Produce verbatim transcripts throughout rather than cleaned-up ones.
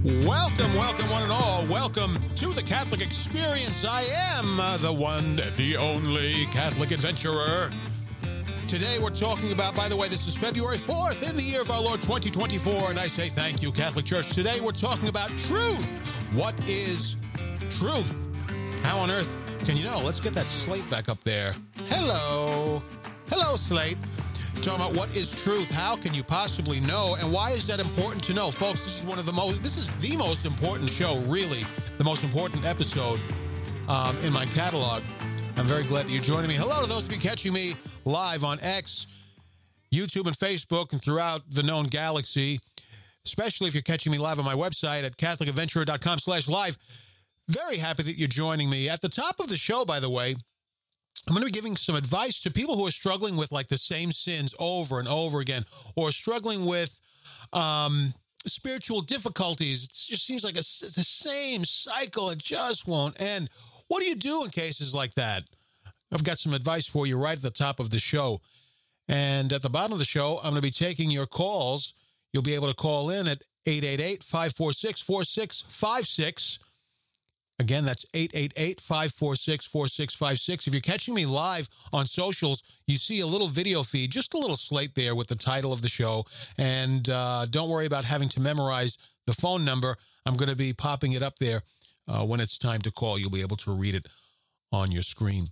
Welcome, welcome, one and all. Welcome to the Catholic Experience. I am uh, the one, the only Catholic adventurer. Today we're talking about, by the way, this is February fourth in the year of our Lord twenty twenty-four, and I say thank you, Catholic Church. Today we're talking about truth. What is truth? How on earth can you know? Let's get that slate back up there. Hello. Hello, slate. Talking about what is truth, how can you possibly know, and why is that important to know? Folks, this is one of the most, this is the most important show, really, the most important episode um, in my catalog. I'm very glad that you're joining me. Hello to those of you catching me live on X, YouTube, and Facebook, and throughout the known galaxy, especially if you're catching me live on my website at catholic adventurer dot com slash live. Very happy that you're joining me. At the top of the show, by the way, I'm going to be giving some advice to people who are struggling with like the same sins over and over again, or struggling with um, spiritual difficulties. It just seems like a, it's the same cycle. It just won't end. What do you do in cases like that? I've got some advice for you right at the top of the show. And at the bottom of the show, I'm going to be taking your calls. You'll be able to call in at eight eight eight, five four six, four six five six. Again, that's eight eight eight, five four six, four six five six. If you're catching me live on socials, you see a little video feed, just a little slate there with the title of the show. And uh, don't worry about having to memorize the phone number. I'm going to be popping it up there uh, when it's time to call. You'll be able to read it on your screen.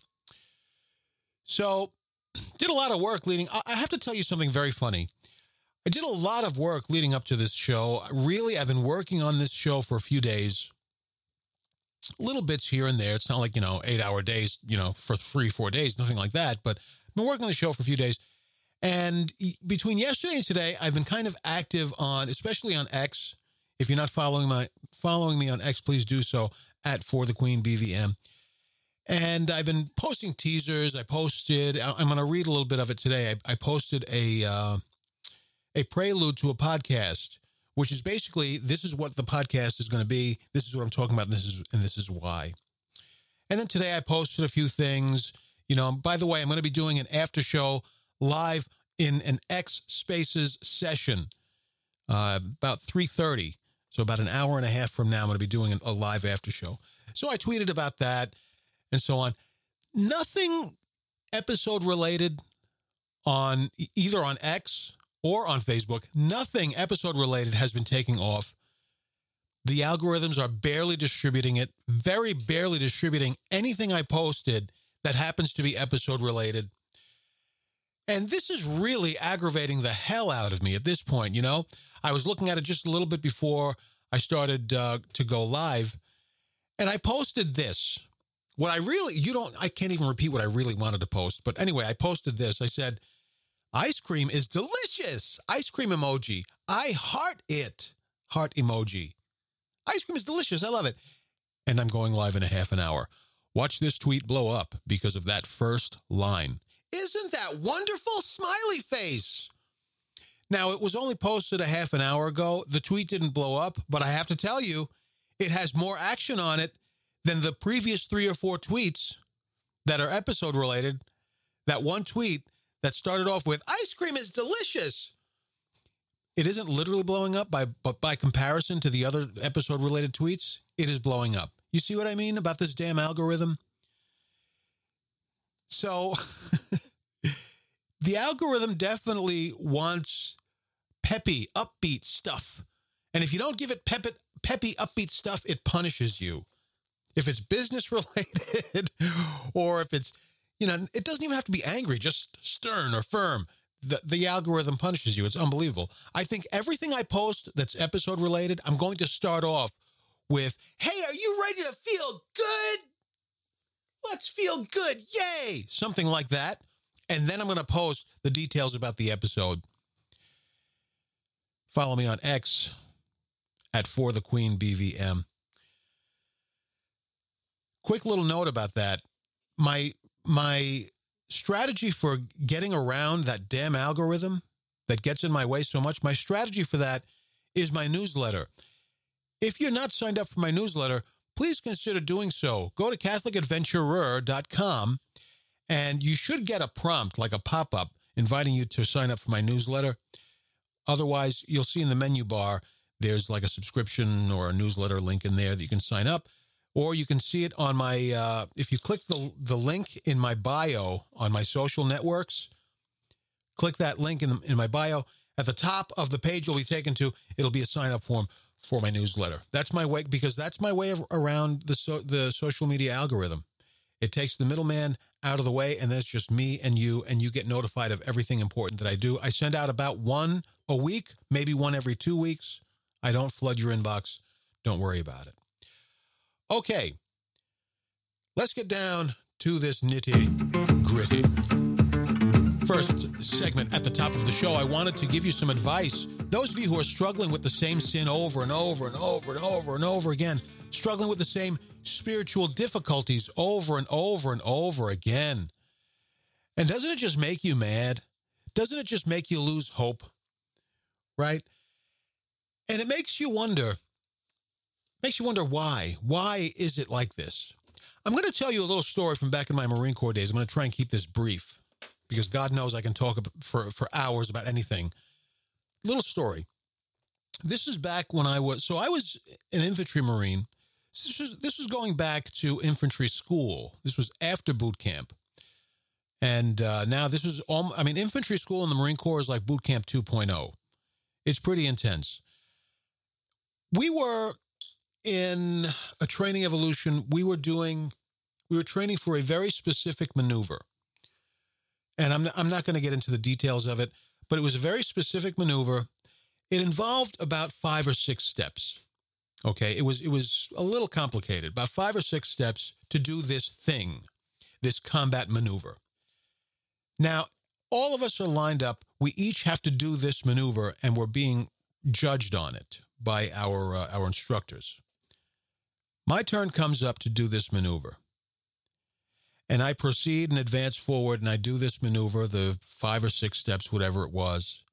So, did a lot of work leading. I have to tell you something very funny. I did a lot of work leading up to this show. Really, I've been working on this show for a few days. Little bits here and there. It's not like, you know, eight hour days, you know, for three, four days, nothing like that. But I've been working on the show for a few days. And between yesterday and today, I've been kind of active on, especially on X. If you're not following my following me on X, please do so at For the Queen B V M. And I've been posting teasers. I posted, I'm going to read a little bit of it today. I, I posted a uh, a prelude to a podcast, which is basically, this is what the podcast is going to be. This is what I'm talking about, and this is and this is why. And then today I posted a few things. You know, by the way, I'm going to be doing an after show live in an X Spaces session uh, about three thirty. So about an hour and a half from now, I'm going to be doing a live after show. So I tweeted about that and so on. Nothing episode related on either on X or on Facebook. Nothing episode related has been taking off. The algorithms are barely distributing it, very barely distributing anything I posted that happens to be episode related. And this is really aggravating the hell out of me at this point, you know? I was looking at it just a little bit before I started uh, to go live, and I posted this. What I really, you don't, I can't even repeat what I really wanted to post. But anyway, I posted this. I said, ice cream is delicious. Ice cream emoji. I heart it. Heart emoji. Ice cream is delicious. I love it. And I'm going live in a half an hour. Watch this tweet blow up because of that first line. Isn't that wonderful? Smiley face. Now, it was only posted a half an hour ago. The tweet didn't blow up, but I have to tell you, it has more action on it than the previous three or four tweets that are episode related. That one tweet that started off with, ice cream is delicious. It isn't literally blowing up, by, but by comparison to the other episode-related tweets, it is blowing up. You see what I mean about this damn algorithm? So, the algorithm definitely wants peppy, upbeat stuff. And if you don't give it peppy, peppy, upbeat stuff, it punishes you. If it's business-related, or if it's, you know, it doesn't even have to be angry, just stern or firm. The, the algorithm punishes you. It's unbelievable. I think everything I post that's episode related, I'm going to start off with, hey, are you ready to feel good? Let's feel good. Yay. Something like that. And then I'm going to post the details about the episode. Follow me on X at For the Queen B V M. Quick little note about that. My my strategy for getting around that damn algorithm that gets in my way so much, my strategy for that is my newsletter. If you're not signed up for my newsletter, please consider doing so. Go to catholic adventurer dot com, and you should get a prompt, like a pop-up, inviting you to sign up for my newsletter. Otherwise, you'll see in the menu bar, There's like a subscription or a newsletter link in there that you can sign up, or you can see it on my, uh, if you click the, the link in my bio on my social networks, click that link in, in my bio. At the top of the page you'll be taken to, it'll be a sign-up form for my newsletter. That's my way, because that's my way of, around the so, the social media algorithm. It takes the middleman out of the way, and then it's just me and you, and you get notified of everything important that I do. I send out about one a week, maybe one every two weeks. I don't flood your inbox. Don't worry about it. Okay, let's get down to this nitty-gritty. First segment at the top of the show, I wanted to give you some advice. Those of you who are struggling with the same sin over and over and over and over and over again, struggling with the same spiritual difficulties over and over and over again. And doesn't it just make you mad? Doesn't it just make you lose hope? Right? And it makes you wonder, makes you wonder why. Why is it like this? I'm going to tell you a little story from back in my Marine Corps days. I'm going to try and keep this brief, because God knows I can talk for, for hours about anything. Little story. This is back when I was, so I was an infantry Marine. This was, this was going back to infantry school. This was after boot camp. And uh, now this was, all, I mean, infantry school in the Marine Corps is like boot camp two point oh. It's pretty intense. We were in a training evolution. We were doing, we were training for a very specific maneuver. And I'm, I'm not going to get into the details of it, but it was a very specific maneuver. It involved about five or six steps. Okay, it was it was a little complicated, about five or six steps to do this thing, this combat maneuver. Now, all of us are lined up. We each have to do this maneuver, and we're being judged on it by our uh, our instructors. My turn comes up to do this maneuver. And I proceed and advance forward, and I do this maneuver, the five or six steps, whatever it was.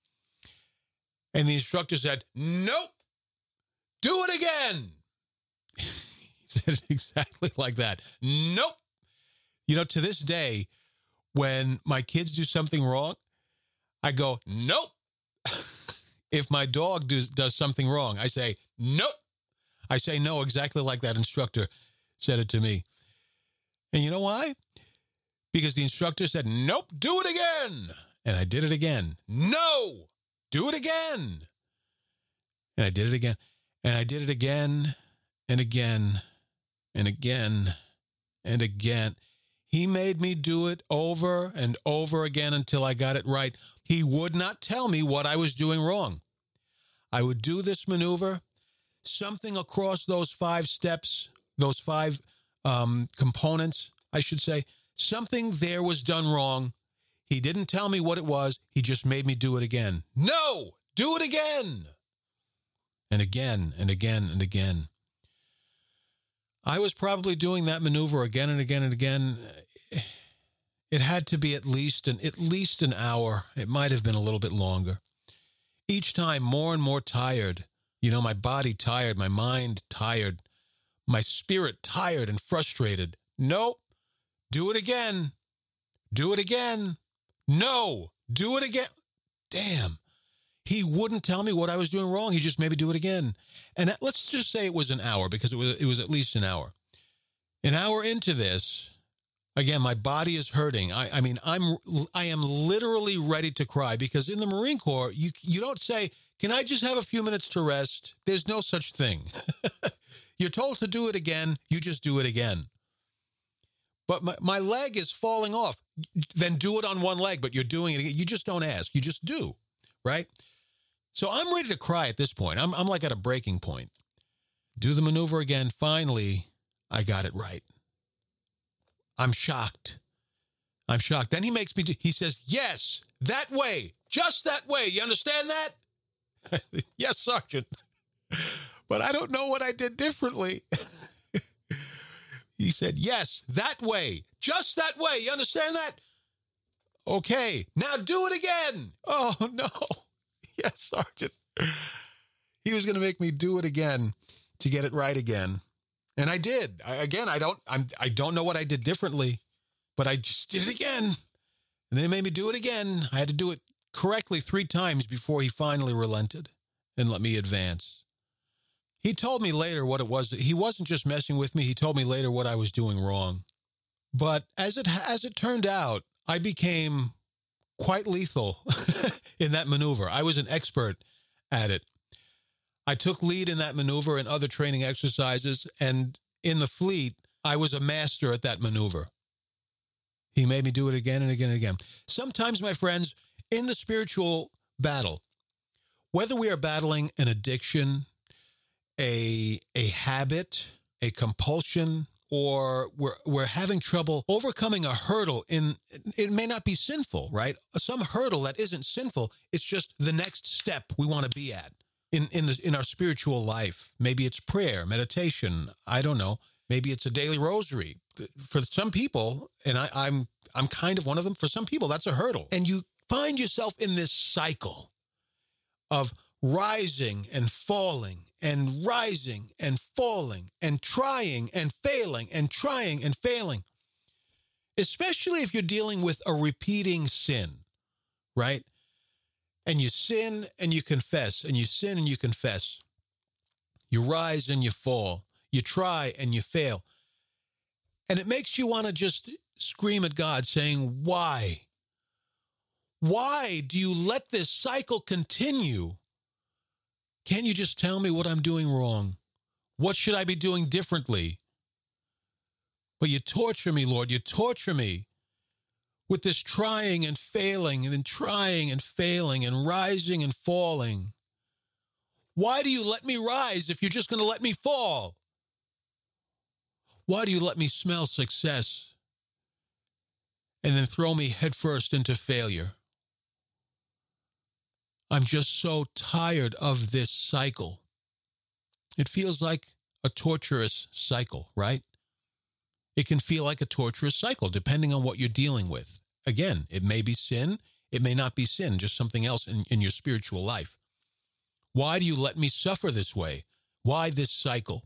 And the instructor said, "Nope, do it again." He said it exactly like that. Nope. You know, to this day, when my kids do something wrong, I go, nope. If my dog does, does something wrong, I say, nope. I say no exactly like that instructor said it to me. And you know why? Because the instructor said, nope, do it again. And I did it again. No, do it again. And I did it again. And I did it again and again and again and again. He made me do it over and over again until I got it right. He would not tell me what I was doing wrong. I would do this maneuver. Something across those five steps, those five um, components, I should say, something there was done wrong. He didn't tell me what it was. He just made me do it again. No, do it again. And again and again and again. I was probably doing that maneuver again and again and again. It had to be at least an, at least an hour. It might have been a little bit longer. Each time more and more tired. You know, my body tired, my mind tired, my spirit tired and frustrated. Nope. Do it again. Do it again. No. Do it again. Damn. He wouldn't tell me what I was doing wrong. He just made me do it again. And let's just say it was an hour, because it was it was at least an hour. An hour into this, again, my body is hurting. I, I mean, I'm I am literally ready to cry, because in the Marine Corps, you you don't say, "Can I just have a few minutes to rest?" There's no such thing. You're told to do it again. You just do it again. But my, my leg is falling off. Then do it on one leg, but you're doing it again. You just don't ask. You just do, right? So I'm ready to cry at this point. I'm I'm like at a breaking point. Do the maneuver again. Finally, I got it right. I'm shocked. I'm shocked. Then he makes me do, he says, "Yes, that way, just that way. You understand that?" "Yes, Sergeant. But I don't know what I did differently." He said, "Yes, that way, just that way. You understand that?" "Okay, now do it again." "Oh, no." "Yes, Sergeant." He was going to make me do it again to get it right again. And I did. I, again, I don't I'm, I don't know what I did differently, but I just did it again. And then he made me do it again. I had to do it correctly three times before he finally relented. and let me advance. He told me later what it was. He wasn't just messing with me. He told me later what I was doing wrong. But as it as it turned out, I became quite lethal in that maneuver. I was an expert at it. I took lead in that maneuver and other training exercises, and in the fleet, I was a master at that maneuver. He made me do it again and again and again. Sometimes, my friends, in the spiritual battle, whether we are battling an addiction, a, a habit, a compulsion, or we're, we're having trouble overcoming a hurdle in, it may not be sinful, right? Some hurdle that isn't sinful, it's just the next step we want to be at in, in, the, in our spiritual life. Maybe it's prayer, meditation, I don't know. Maybe it's a daily rosary. For some people, and I, I'm I'm kind of one of them, for some people, that's a hurdle. And you find yourself in this cycle of rising and falling and rising and falling and trying and failing and trying and failing, especially if you're dealing with a repeating sin, right? And you sin and you confess, and you sin and you confess. You rise and you fall. You try and you fail. And it makes you want to just scream at God saying, why? Why do you let this cycle continue? Can't you just tell me what I'm doing wrong? What should I be doing differently? But you torture me, Lord. You torture me with this trying and failing and then trying and failing and rising and falling. Why do you let me rise if you're just going to let me fall? Why do you let me smell success and then throw me headfirst into failure? I'm just so tired of this cycle. It feels like a torturous cycle, right? It can feel like a torturous cycle depending on what you're dealing with. Again, it may be sin. It may not be sin, just something else in, in your spiritual life. Why do you let me suffer this way? Why this cycle?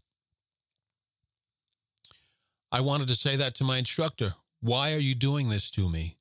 I wanted to say that to my instructor. Why are you doing this to me?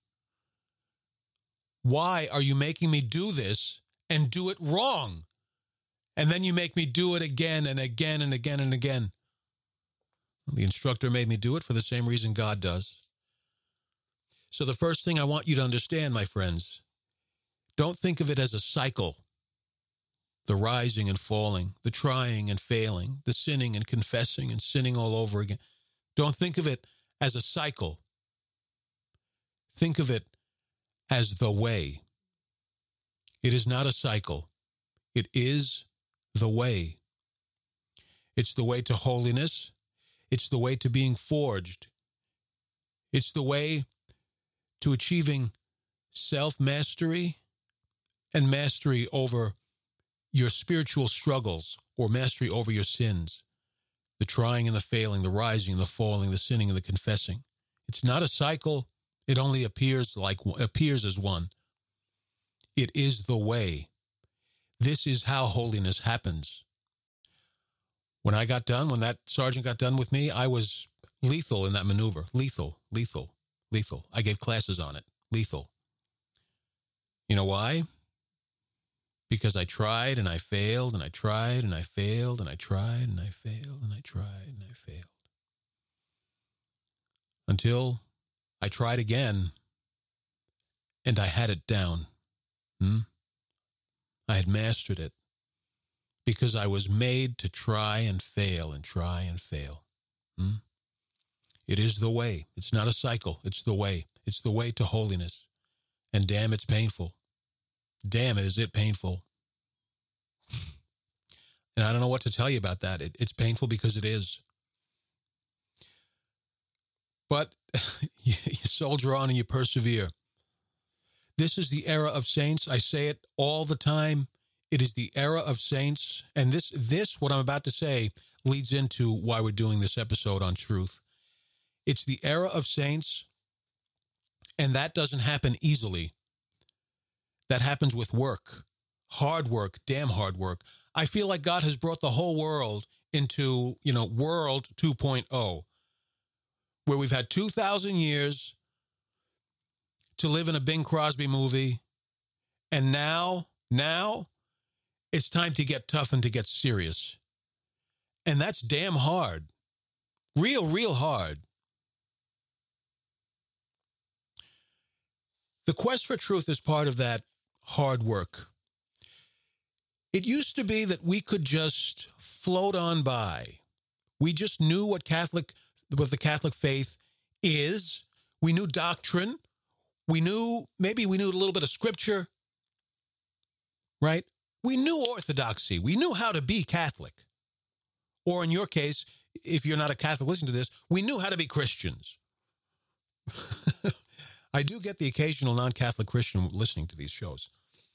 Why are you making me do this and do it wrong? And then you make me do it again and again and again and again. The instructor made me do it for the same reason God does. So the first thing I want you to understand, my friends, don't think of it as a cycle. The rising and falling, the trying and failing, the sinning and confessing and sinning all over again. Don't think of it as a cycle. Think of it as the way. It is not a cycle. It is the way. It's the way to holiness. It's the way to being forged. It's the way to achieving self-mastery and mastery over your spiritual struggles or mastery over your sins. The trying and the failing, the rising and the falling, the sinning and the confessing. It's not a cycle. It only appears like appears as one. It is the way. This is how holiness happens. When I got done, when that sergeant got done with me, I was lethal in that maneuver. Lethal, lethal, lethal. I gave classes on it. Lethal. You know why? Because I tried and I failed and I tried and I failed and I tried and I failed and I tried and I failed. Until I tried again and I had it down. Hmm? I had mastered it because I was made to try and fail and try and fail. Hmm? It is the way. It's not a cycle. It's the way. It's the way to holiness. And damn, it's painful. Damn, is it painful. And I don't know what to tell you about that. It, it's painful because it is. But you, you soldier on and you persevere. This is the era of saints. I say it all the time. It is the era of saints. And this, this, what I'm about to say, leads into why we're doing this episode on truth. It's the era of saints, and that doesn't happen easily. That happens with work, hard work, damn hard work. I feel like God has brought the whole world into, you know, world two point oh, where we've had two thousand years to live in a Bing Crosby movie. And now, now it's time to get tough and to get serious. And that's damn hard. Real, real hard. The quest for truth is part of that hard work. It used to be that we could just float on by. We just knew what Catholic, what the Catholic faith is. We knew doctrine. We knew, maybe we knew a little bit of scripture, right? We knew orthodoxy. We knew how to be Catholic. Or in your case, if you're not a Catholic, listen to this, we knew how to be Christians. I do get the occasional non-Catholic Christian listening to these shows.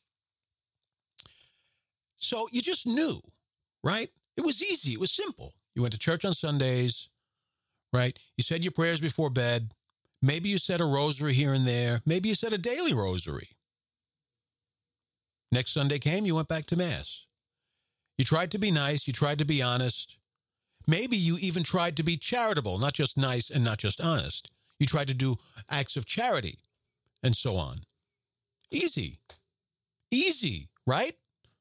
So you just knew, right? It was easy. It was simple. You went to church on Sundays, right? You said your prayers before bed. Maybe you said a rosary here and there. Maybe you said a daily rosary. Next Sunday came, you went back to Mass. You tried to be nice. You tried to be honest. Maybe you even tried to be charitable, not just nice and not just honest. You tried to do acts of charity and so on. Easy. Easy, right?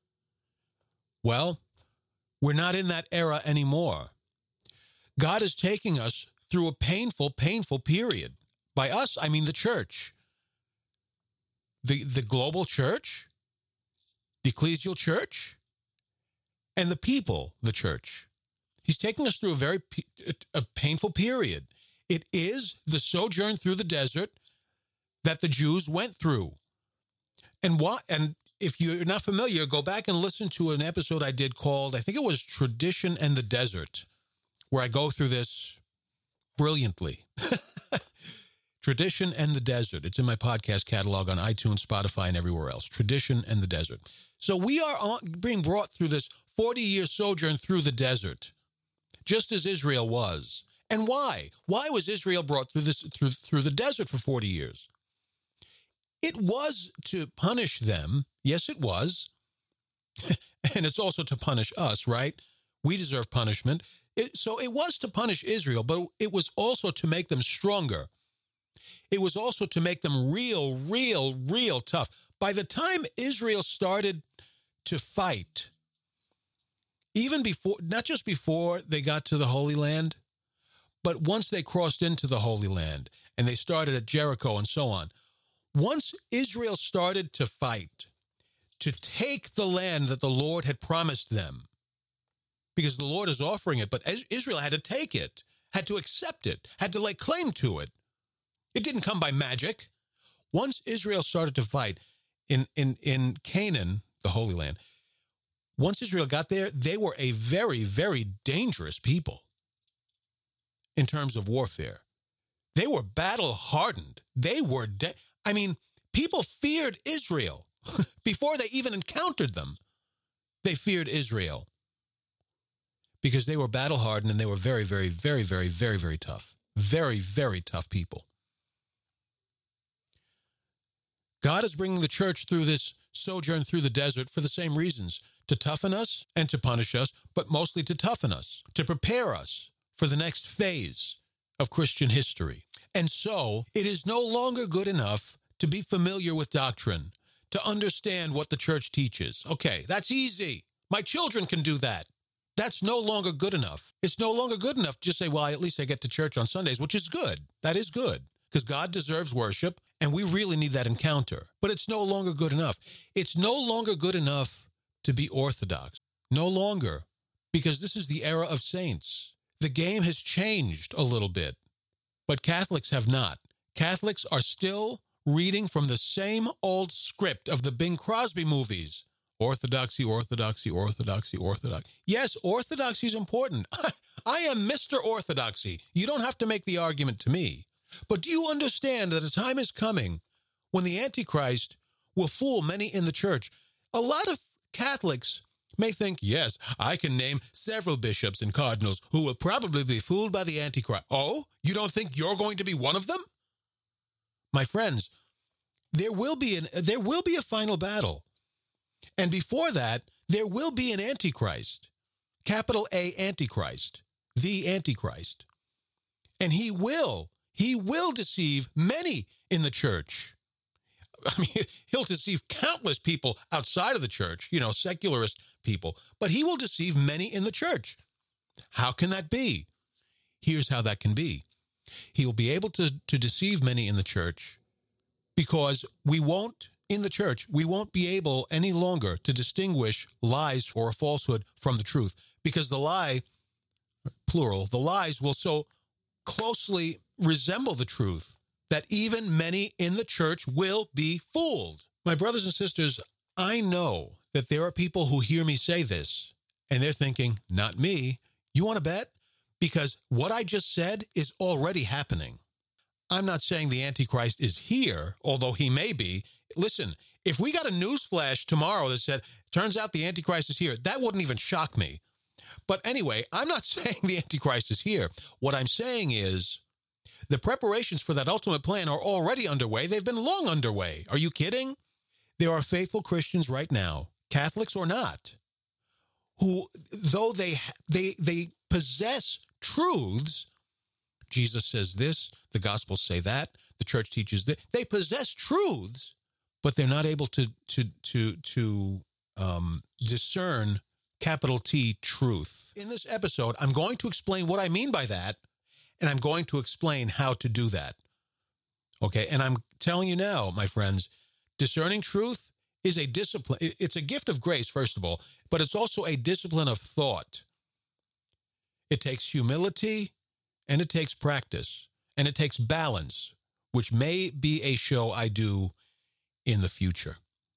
Well, we're not in that era anymore. God is taking us through a painful, painful period. By us, I mean the church. The, the global church, the ecclesial church, and the people, the church. He's taking us through a very a painful period. It is the sojourn through the desert that the Jews went through. And what? And if you're not familiar, go back and listen to an episode I did called, I think it was Tradition and the Desert, where I go through this brilliantly. Tradition and the Desert. It's in my podcast catalog on iTunes, Spotify, and everywhere else. Tradition and the Desert. So we are on, being brought through this forty-year sojourn through the desert, just as Israel was. And why? Why was Israel brought through this through through the desert for forty years? It was to punish them. Yes, it was. And it's also to punish us, right? We deserve punishment. It, so it was to punish Israel, but it was also to make them stronger. It was also to make them real, real, real tough. By the time Israel started to fight, even before, not just before they got to the Holy Land, but once they crossed into the Holy Land and they started at Jericho and so on, once Israel started to fight to take the land that the Lord had promised them, because the Lord is offering it, but Israel had to take it, had to accept it, had to lay claim to it. It didn't come by magic. Once Israel started to fight in, in, in Canaan, the Holy Land, once Israel got there, they were a very, very dangerous people in terms of warfare. They were battle-hardened. They were, de- I mean, people feared Israel before they even encountered them. They feared Israel because they were battle-hardened and they were very, very, very, very, very, very tough. Very, very tough people. God is bringing the church through this sojourn through the desert for the same reasons, to toughen us and to punish us, but mostly to toughen us, to prepare us for the next phase of Christian history. And so it is no longer good enough to be familiar with doctrine, to understand what the church teaches. Okay, that's easy. My children can do that. That's no longer good enough. It's no longer good enough to just say, well, at least I get to church on Sundays, which is good. That is good, because God deserves worship, and we really need that encounter. But it's no longer good enough. It's no longer good enough to be orthodox. No longer, because this is the era of saints. The game has changed a little bit, but Catholics have not. Catholics are still reading from the same old script of the Bing Crosby movies. Orthodoxy, orthodoxy, orthodoxy, orthodoxy. Yes, orthodoxy is important. I am Mister Orthodoxy. You don't have to make the argument to me. But do you understand that a time is coming when the Antichrist will fool many in the church? A lot of Catholics may think, yes, I can name several bishops and cardinals who will probably be fooled by the Antichrist. Oh, you don't think you're going to be one of them? My friends, there will be an there will be a final battle. And before that, there will be an Antichrist. Capital A Antichrist. The Antichrist. And he will, he will deceive many in the church. I mean, he'll deceive countless people outside of the church, you know, secularist people, but he will deceive many in the church. How can that be? Here's how that can be. He'll be able to, to deceive many in the church because we won't, in the church, we won't be able any longer to distinguish lies or a falsehood from the truth, because the lie, plural, the lies will so closely resemble the truth that even many in the church will be fooled. My brothers and sisters, I know that there are people who hear me say this, and they're thinking, not me. You want to bet? Because what I just said is already happening. I'm not saying the Antichrist is here, although he may be. Listen, if we got a news flash tomorrow that said, turns out the Antichrist is here, that wouldn't even shock me. But anyway, I'm not saying the Antichrist is here. What I'm saying is the preparations for that ultimate plan are already underway. They've been long underway. Are you kidding? There are faithful Christians right now, Catholics or not, who, though they they they possess truths, Jesus says this, the Gospels say that, the church teaches that, they possess truths, but they're not able to to to to um, discern capital T truth. In this episode, I'm going to explain what I mean by that, and I'm going to explain how to do that. Okay, and I'm telling you now, my friends, discerning truth is a discipline. It's a gift of grace, first of all, but it's also a discipline of thought. It takes humility, and it takes practice, and it takes balance, which may be a show I do in the future.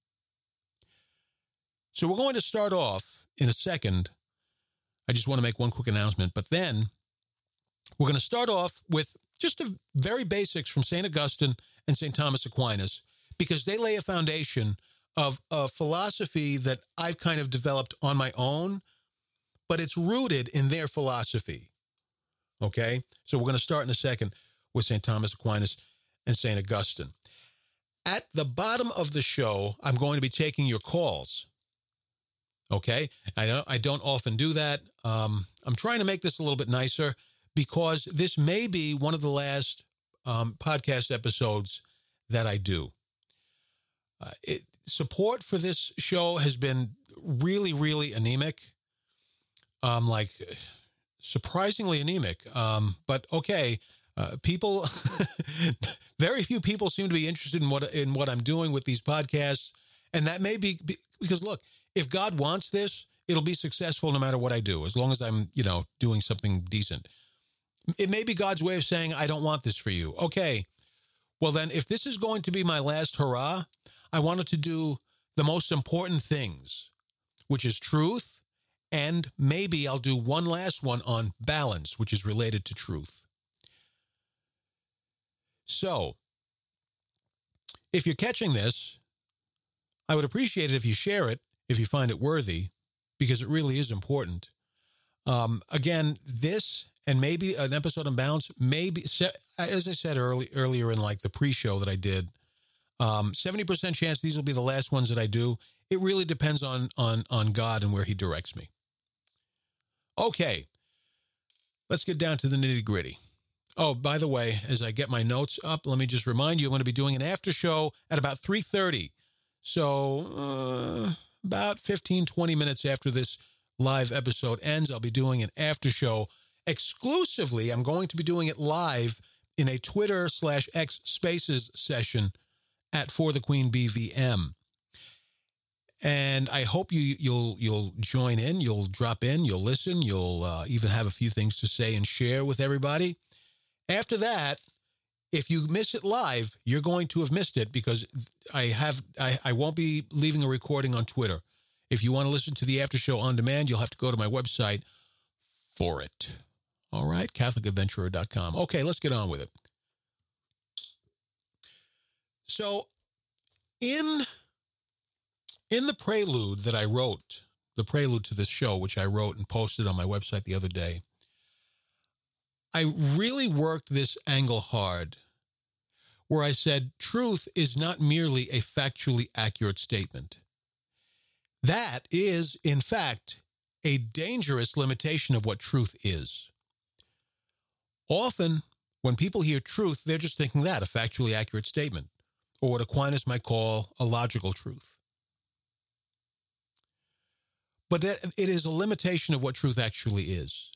So we're going to start off in a second. I just want to make one quick announcement, but then we're going to start off with just the very basics from Saint Augustine and Saint Thomas Aquinas, because they lay a foundation of a philosophy that I've kind of developed on my own, but it's rooted in their philosophy. Okay? So we're going to start in a second with Saint Thomas Aquinas and Saint Augustine. At the bottom of the show, I'm going to be taking your calls. Okay? I don't, I don't often do that. Um, I'm trying to make this a little bit nicer because this may be one of the last um, podcast episodes that I do. Uh, it, support for this show has been really, really anemic. Um, like surprisingly anemic. Um, but okay, uh, people, very few people seem to be interested in what in what I'm doing with these podcasts, and that may be because look, if God wants this, it'll be successful no matter what I do, as long as I'm, you know, doing something decent. It may be God's way of saying, I don't want this for you. Okay, well then, if this is going to be my last hurrah, I wanted to do the most important things, which is truth, and maybe I'll do one last one on balance, which is related to truth. So, if you're catching this, I would appreciate it if you share it, if you find it worthy, because it really is important. Um, again, this and maybe an episode on balance, maybe, as I said early, earlier in like the pre-show that I did, um, seventy percent chance these will be the last ones that I do. It really depends on, on, on God and where he directs me. Okay, let's get down to the nitty-gritty. Oh, by the way, as I get my notes up, let me just remind you, I'm going to be doing an after show at about three thirty. So uh, about fifteen, twenty minutes after this live episode ends, I'll be doing an after show exclusively. I'm going to be doing it live in a Twitter slash X Spaces session at For the Queen B V M. And I hope you, you'll you'll join in, you'll drop in, you'll listen, you'll uh, even have a few things to say and share with everybody. After that, if you miss it live, you're going to have missed it because I have I, I won't be leaving a recording on Twitter. If you want to listen to the after show on demand, you'll have to go to my website for it. All right, Catholic Adventurer dot com. Okay, let's get on with it. So, in in the prelude that I wrote, the prelude to this show, which I wrote and posted on my website the other day, I really worked this angle hard, where I said truth is not merely a factually accurate statement. That is, in fact, a dangerous limitation of what truth is. Often, when people hear truth, they're just thinking that, a factually accurate statement. or what Aquinas might call a logical truth. But it is a limitation of what truth actually is.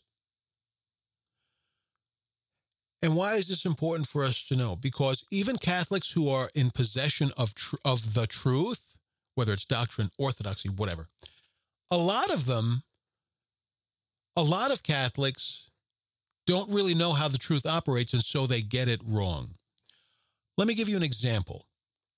And why is this important for us to know? Because even Catholics who are in possession of tr- of the truth, whether it's doctrine, orthodoxy, whatever, a lot of them, a lot of Catholics don't really know how the truth operates, and so they get it wrong. Let me give you an example.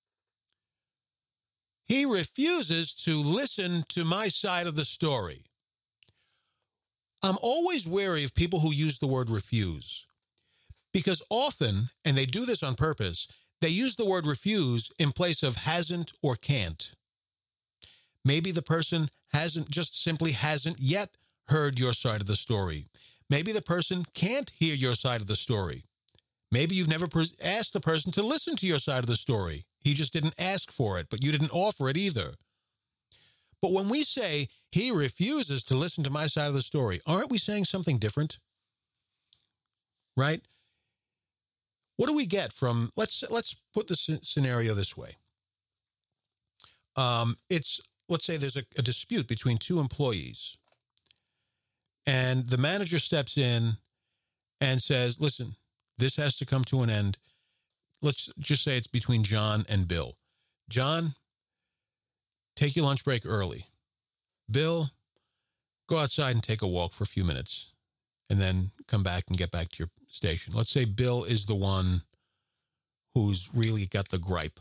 He refuses to listen to my side of the story. I'm always wary of people who use the word refuse. Because often, and they do this on purpose, they use the word refuse in place of hasn't or can't. Maybe the person hasn't, just simply hasn't yet heard your side of the story. Maybe the person can't hear your side of the story. Maybe you've never asked the person to listen to your side of the story. He just didn't ask for it, but you didn't offer it either. But when we say he refuses to listen to my side of the story, aren't we saying something different? Right? What do we get from, let's let's put the scenario this way. Um, it's, let's say there's a, a dispute between two employees. And the manager steps in and says, listen, this has to come to an end. Let's just say it's between John and Bill. John, take your lunch break early. Bill, go outside and take a walk for a few minutes and then come back and get back to your station. Let's say Bill is the one who's really got the gripe.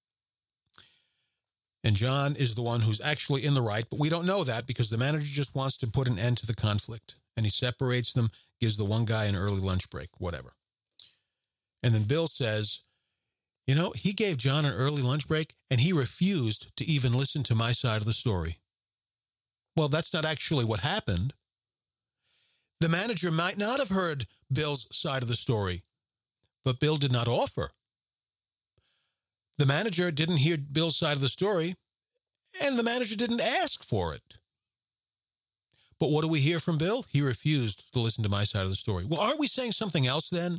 And John is the one who's actually in the right, but we don't know that because the manager just wants to put an end to the conflict. And he separates them, gives the one guy an early lunch break, whatever. And then Bill says, you know, he gave John an early lunch break and he refused to even listen to my side of the story. Well, that's not actually what happened. The manager might not have heard Bill's side of the story, but Bill did not offer. The manager didn't hear Bill's side of the story, and the manager didn't ask for it. But what do we hear from Bill? He refused to listen to my side of the story. Well, aren't we saying something else then?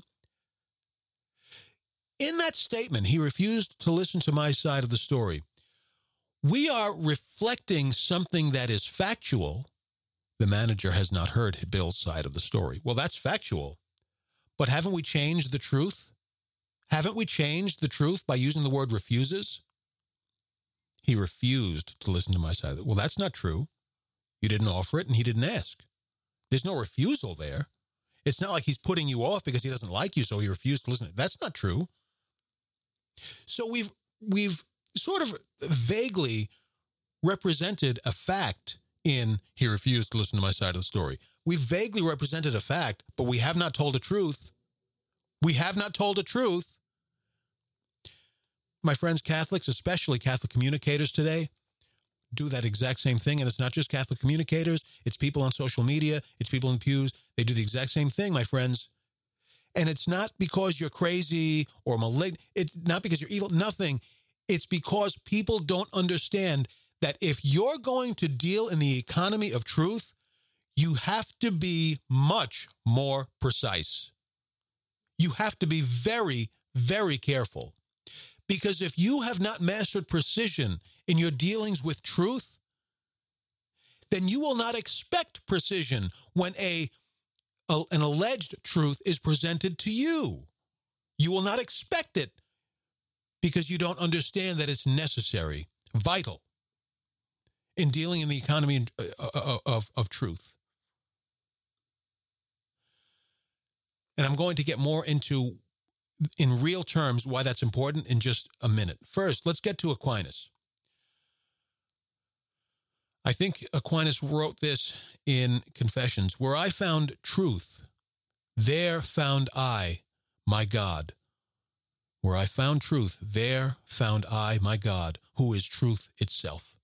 In that statement, he refused to listen to my side of the story. We are reflecting something that is factual. The manager has not heard Bill's side of the story. Well, that's factual. But haven't we changed the truth? Haven't we changed the truth by using the word refuses? He refused to listen to my side. Well, that's not true. You didn't offer it and he didn't ask. There's no refusal there. It's not like he's putting you off because he doesn't like you, so he refused to listen. That's not true. So we've we've sort of vaguely represented a fact in he refused to listen to my side of the story. We've vaguely represented a fact, but we have not told the truth. We have not told the truth. My friends, Catholics, especially Catholic communicators today, do that exact same thing. And it's not just Catholic communicators. It's people on social media. It's people in pews. They do the exact same thing, my friends. And it's not because you're crazy or malignant. It's not because you're evil. Nothing. It's because people don't understand that if you're going to deal in the economy of truth, you have to be much more precise. You have to be very, very careful. Because if you have not mastered precision in your dealings with truth, then you will not expect precision when a, a an alleged truth is presented to you. You will not expect it because you don't understand that it's necessary, vital, in dealing in the economy of, of, of truth. And I'm going to get more into, in real terms, why that's important in just a minute. First, let's get to Aquinas. I think Aquinas wrote this in Confessions. Where I found truth, there found I my God. Where I found truth, there found I my God, who is truth itself.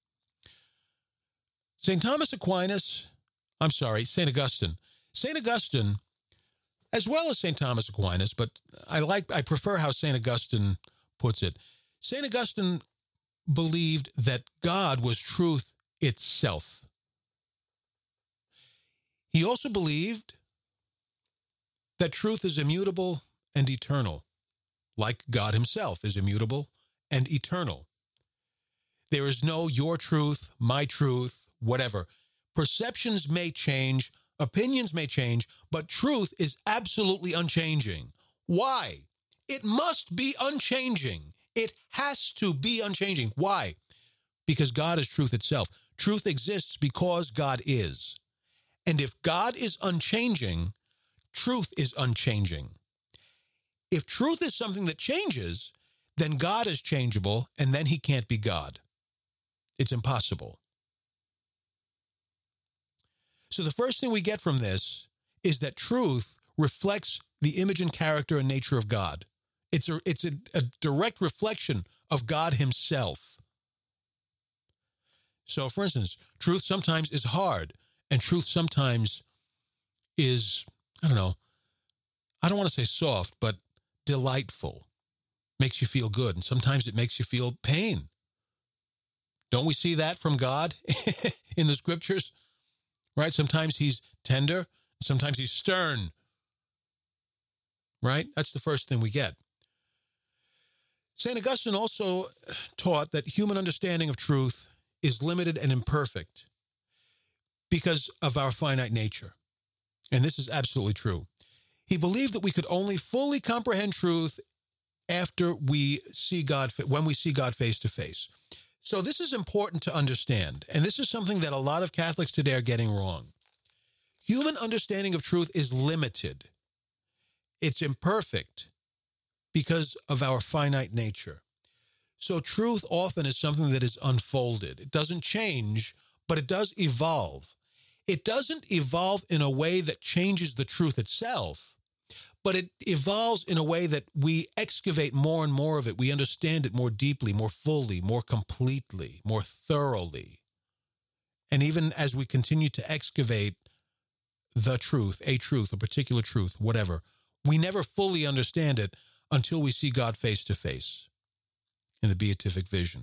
Saint Thomas Aquinas, I'm sorry, Saint Augustine. Saint Augustine, as well as Saint Thomas Aquinas, but I like, I prefer how Saint Augustine puts it. Saint Augustine believed that God was truth itself. He also believed that truth is immutable and eternal, like God himself is immutable and eternal. There is no your truth, my truth, whatever. Perceptions may change, opinions may change, but truth is absolutely unchanging. Why? It must be unchanging. It has to be unchanging. Why? Because God is truth itself. Truth exists because God is. And if God is unchanging, truth is unchanging. If truth is something that changes, then God is changeable, and then he can't be God. It's impossible. So the first thing we get from this is that truth reflects the image and character and nature of God. It's a, it's a, a direct reflection of God himself. So, for instance, truth sometimes is hard, and truth sometimes is, I don't know, I don't want to say soft, but delightful. Makes you feel good, and sometimes it makes you feel pain. Don't we see that from God in the scriptures? Right? Sometimes he's tender, sometimes he's stern. Right? That's the first thing we get. Saint Augustine also taught that human understanding of truth is limited and imperfect because of our finite nature. And this is absolutely true. He believed that we could only fully comprehend truth after we see God, when we see God face to face. So this is important to understand, and this is something that a lot of Catholics today are getting wrong. Human understanding of truth is limited. It's imperfect because of our finite nature. So truth often is something that is unfolded. It doesn't change, but it does evolve. It doesn't evolve in a way that changes the truth itself, but it evolves in a way that we excavate more and more of it. We understand it more deeply, more fully, more completely, more thoroughly. And even as we continue to excavate the truth, a truth, a particular truth, whatever, we never fully understand it until we see God face to face in the beatific vision.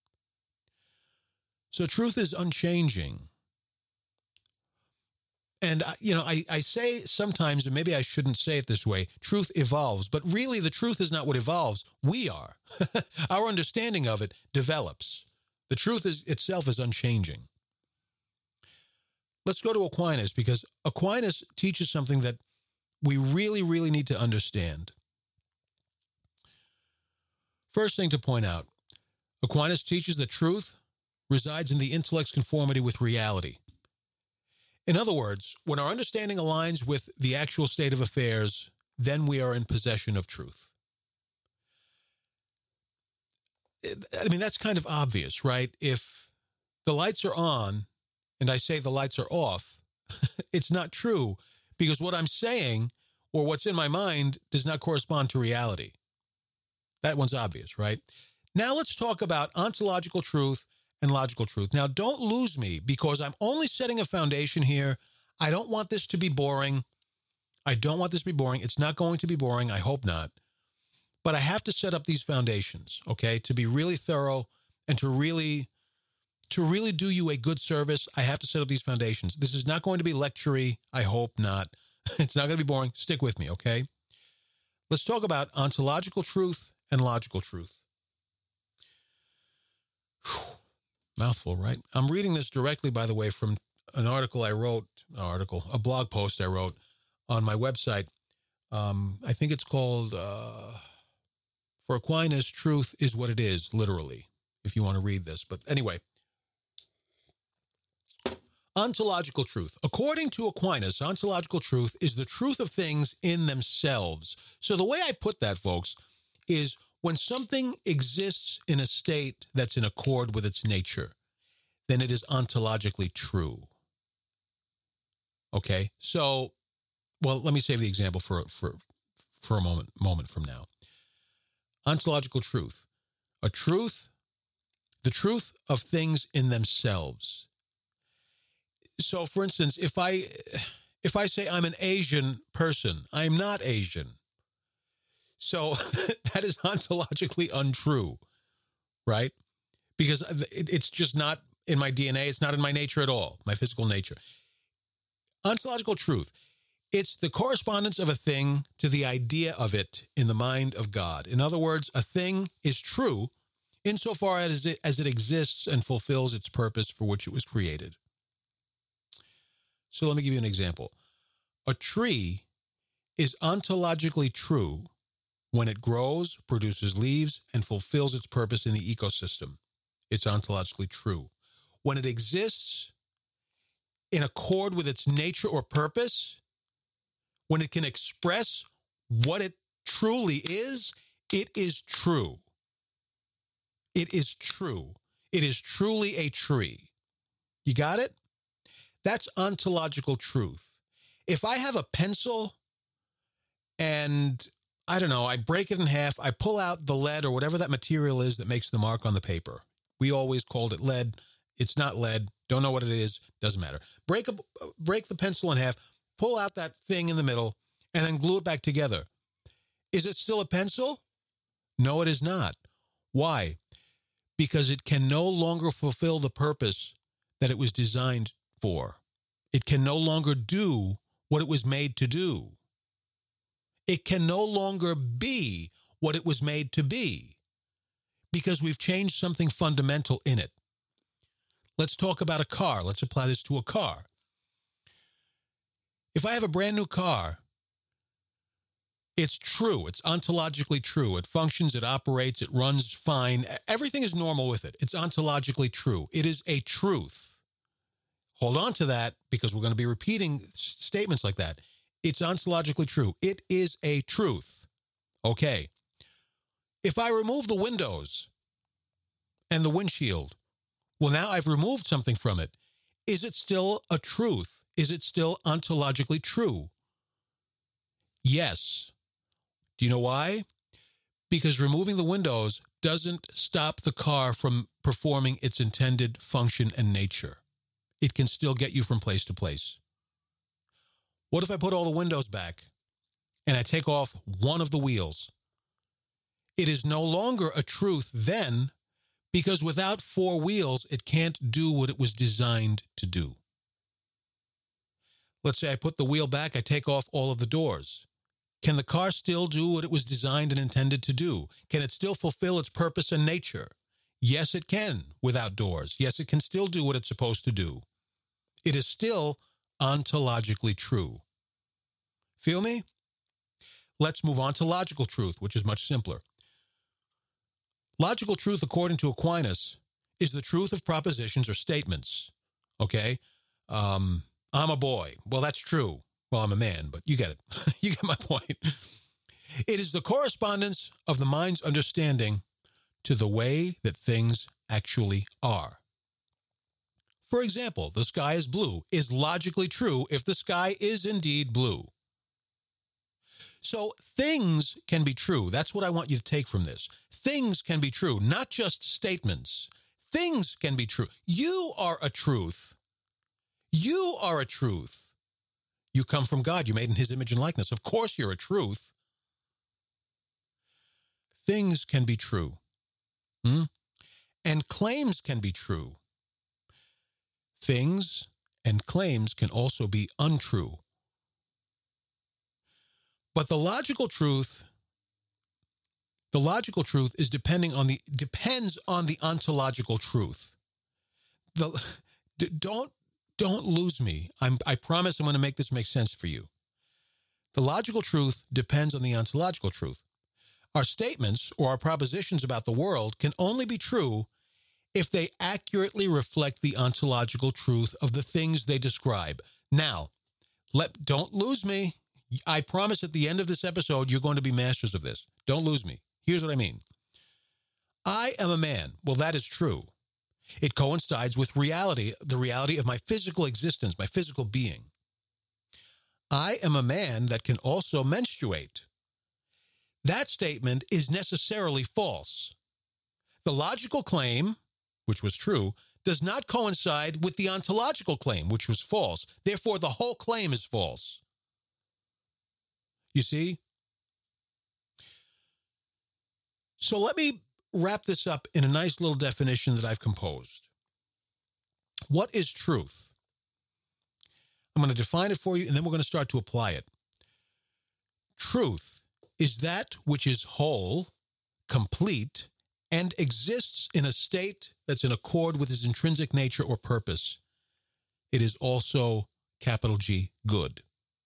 So truth is unchanging. And, you know, I, I say sometimes, and maybe I shouldn't say it this way, truth evolves. But really, the truth is not what evolves. We are. Our understanding of it develops. The truth is itself is unchanging. Let's go to Aquinas, because Aquinas teaches something that we really, really need to understand. First thing to point out, Aquinas teaches that truth resides in the intellect's conformity with reality. In other words, when our understanding aligns with the actual state of affairs, then we are in possession of truth. I mean, that's kind of obvious, right? If the lights are on and I say the lights are off, it's not true, because what I'm saying or what's in my mind does not correspond to reality. That one's obvious, right? Now let's talk about ontological truth and logical truth. Now, don't lose me, because I'm only setting a foundation here. I don't want this to be boring. I don't want this to be boring. It's not going to be boring. I hope not. But I have to set up these foundations, okay, to be really thorough and to really, to really do you a good service. I have to set up these foundations. This is not going to be lecture-y. I hope not. It's not going to be boring. Stick with me, okay? Let's talk about ontological truth and logical truth. Whew. Mouthful, right? I'm reading this directly, by the way, from an article I wrote, an article, a blog post I wrote on my website. Um, I think it's called, uh, For Aquinas, Truth is What It Is, literally, if you want to read this. But anyway, ontological truth. According to Aquinas, ontological truth is the truth of things in themselves. So the way I put that, folks, is when something exists in a state that's in accord with its nature, then it is ontologically true. Okay? So, well, let me save the example for for for a moment moment from now. Ontological truth. A truth, the truth of things in themselves. So, for instance, if I if I say I'm an Asian person, I'm not Asian. So that is ontologically untrue, right? Because it's just not in my D N A. It's not in my nature at all, my physical nature. Ontological truth. It's the correspondence of a thing to the idea of it in the mind of God. In other words, a thing is true insofar as it, as it exists and fulfills its purpose for which it was created. So let me give you an example. A tree is ontologically true when it grows, produces leaves, and fulfills its purpose in the ecosystem. It's ontologically true. When it exists in accord with its nature or purpose, when it can express what it truly is, it is true. It is true. It is truly a tree. You got it? That's ontological truth. If I have a pencil and, I don't know, I break it in half, I pull out the lead or whatever that material is that makes the mark on the paper. We always called it lead. It's not lead. Don't know what it is. Doesn't matter. Break a, break the pencil in half, pull out that thing in the middle, and then glue it back together. Is it still a pencil? No, it is not. Why? Because it can no longer fulfill the purpose that it was designed for. It can no longer do what it was made to do. It can no longer be what it was made to be because we've changed something fundamental in it. Let's talk about a car. Let's apply this to a car. If I have a brand new car, it's true. It's ontologically true. It functions, it operates, it runs fine. Everything is normal with it. It's ontologically true. It is a truth. Hold on to that because we're going to be repeating statements like that. It's ontologically true. It is a truth. Okay. If I remove the windows and the windshield, well, now I've removed something from it. Is it still a truth? Is it still ontologically true? Yes. Do you know why? Because removing the windows doesn't stop the car from performing its intended function and nature. It can still get you from place to place. What if I put all the windows back and I take off one of the wheels? It is no longer a truth then because without four wheels, it can't do what it was designed to do. Let's say I put the wheel back, I take off all of the doors. Can the car still do what it was designed and intended to do? Can it still fulfill its purpose and nature? Yes, it can without doors. Yes, it can still do what it's supposed to do. It is still ontologically true. Feel me? Let's move on to logical truth, which is much simpler. Logical truth, according to Aquinas, is the truth of propositions or statements. Okay? Um, I'm a boy. Well, that's true. Well, I'm a man, but you get it. You get my point. It is the correspondence of the mind's understanding to the way that things actually are. For example, the sky is blue is logically true if the sky is indeed blue. So things can be true. That's what I want you to take from this. Things can be true, not just statements. Things can be true. You are a truth. You are a truth. You come from God. You're made in his image and likeness. Of course you're a truth. Things can be true. Hmm? And claims can be true. Things and claims can also be untrue. But the logical truth, the logical truth is depending on the depends on the ontological truth. The don't don't lose me. I'm I promise I'm going to make this make sense for you. The logical truth depends on the ontological truth. Our statements or our propositions about the world can only be true if they accurately reflect the ontological truth of the things they describe. Now, let don't lose me. I promise at the end of this episode, you're going to be masters of this. Don't lose me. Here's what I mean. I am a man. Well, that is true. It coincides with reality, the reality of my physical existence, my physical being. I am a man that can also menstruate. That statement is necessarily false. The logical claim, which was true, does not coincide with the ontological claim, which was false. Therefore, the whole claim is false. You see? So let me wrap this up in a nice little definition that I've composed. What is truth? I'm going to define it for you, and then we're going to start to apply it. Truth is that which is whole, complete, and exists in a state that's in accord with its intrinsic nature or purpose, it is also, capital G, good.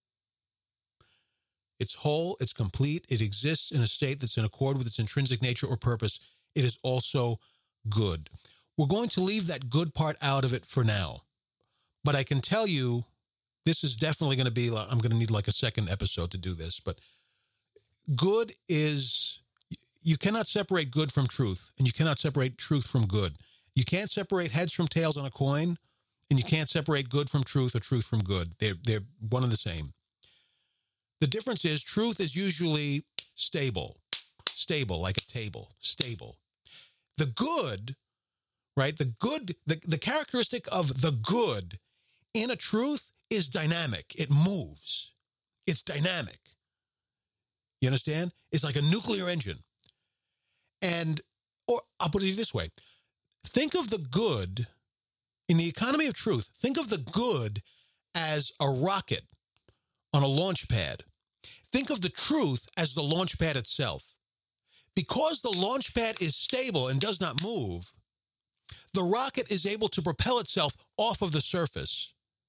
It's whole, it's complete, it exists in a state that's in accord with its intrinsic nature or purpose, it is also good. We're going to leave that good part out of it for now. But I can tell you, this is definitely going to be, I'm going to need like a second episode to do this, but good is, you cannot separate good from truth, and you cannot separate truth from good. You can't separate heads from tails on a coin, and you can't separate good from truth or truth from good. They're, they're one and the same. The difference is truth is usually stable, stable, like a table, stable. The good, right, the good, the, the characteristic of the good in a truth is dynamic. It moves. It's dynamic. You understand? It's like a nuclear engine. And, or I'll put it this way. Think of the good, in the economy of truth, think of the good as a rocket on a launch pad. Think of the truth as the launch pad itself. Because the launch pad is stable and does not move, the rocket is able to propel itself off of the surface.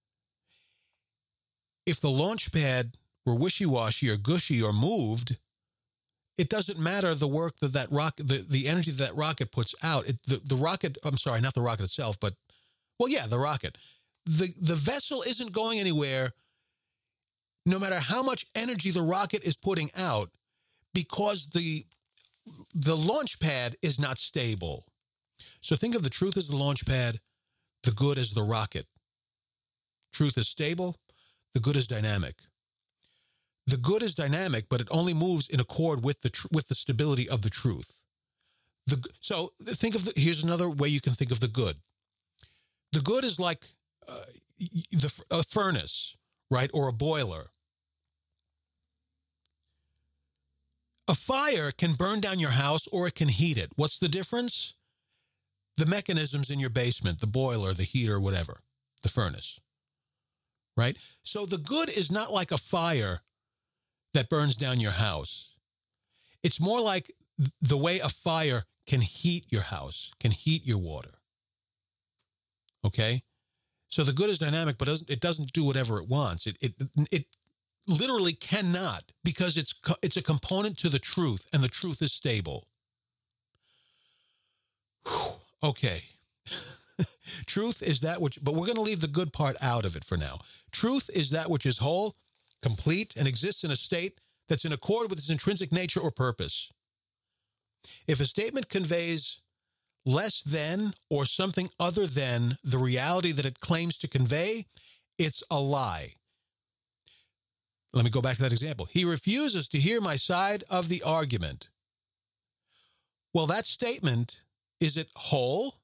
If the launch pad were wishy-washy or gushy or moved, it doesn't matter the work that that rocket, the, the energy that that rocket puts out. It, the, the rocket, I'm sorry, not the rocket itself, but, well, yeah, the rocket. The, the vessel isn't going anywhere no matter how much energy the rocket is putting out, because the, the launch pad is not stable. So think of the truth as the launch pad, the good as the rocket. Truth is stable, the good is dynamic. The good is dynamic, but it only moves in accord with the tr- with the stability of the truth. The, so think of the, here's another way you can think of the good. The good is like uh, the, a furnace, right, or a boiler. A fire can burn down your house or it can heat it. What's the difference? The mechanisms in your basement, the boiler, the heater, whatever, the furnace, right? So the good is not like a fire that burns down your house. It's more like the way a fire can heat your house, can heat your water. Okay? So the good is dynamic, but it doesn't do whatever it wants. It it it literally cannot, because it's it's a component to the truth, and the truth is stable. Whew. Okay. Truth is that which, but we're going to leave the good part out of it for now. Truth is that which is whole, complete, and exists in a state that's in accord with its intrinsic nature or purpose. If a statement conveys less than or something other than the reality that it claims to convey, it's a lie. Let me go back to that example. He refuses to hear my side of the argument. Well, that statement, is it whole?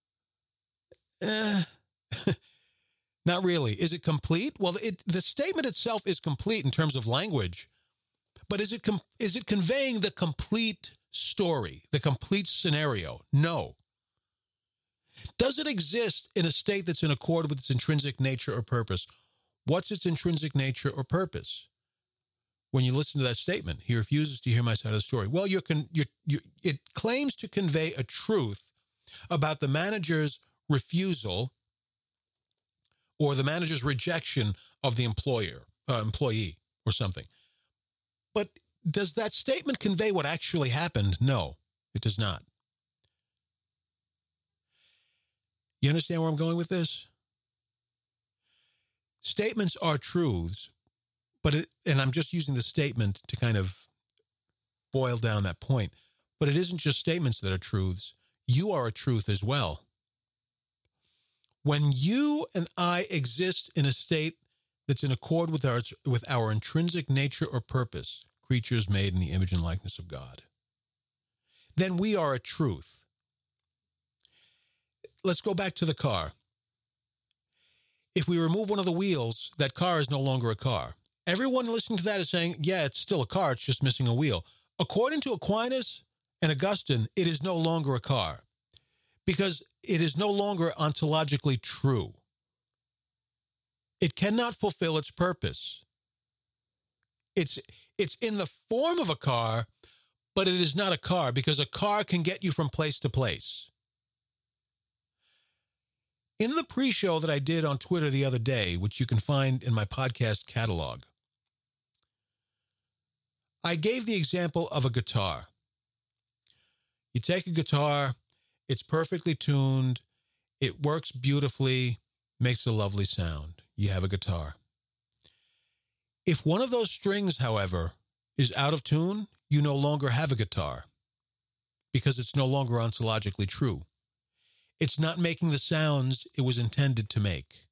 Eh, not really. Is it complete? Well, it, the statement itself is complete in terms of language, but is it com- is it conveying the complete story, the complete scenario? No. Does it exist in a state that's in accord with its intrinsic nature or purpose? What's its intrinsic nature or purpose? When you listen to that statement, he refuses to hear my side of the story. Well, you're con- you're, you're, it claims to convey a truth about the manager's refusal or the manager's rejection of the employer, uh, employee or something. But does that statement convey what actually happened? No, it does not. You understand where I'm going with this? Statements are truths, but it, and I'm just using the statement to kind of boil down that point, but it isn't just statements that are truths. You are a truth as well. When you and I exist in a state that's in accord with our, with our intrinsic nature or purpose, creatures made in the image and likeness of God, then we are a truth. Let's go back to the car. If we remove one of the wheels, that car is no longer a car. Everyone listening to that is saying, yeah, it's still a car, it's just missing a wheel. According to Aquinas and Augustine, it is no longer a car because it is no longer ontologically true. It cannot fulfill its purpose. It's, it's in the form of a car, but it is not a car, because a car can get you from place to place. In the pre-show that I did on Twitter the other day, which you can find in my podcast catalog, I gave the example of a guitar. You take a guitar, it's perfectly tuned, it works beautifully, makes a lovely sound. You have a guitar. If one of those strings, however, is out of tune, you no longer have a guitar, because it's no longer ontologically true. It's not making the sounds it was intended to make.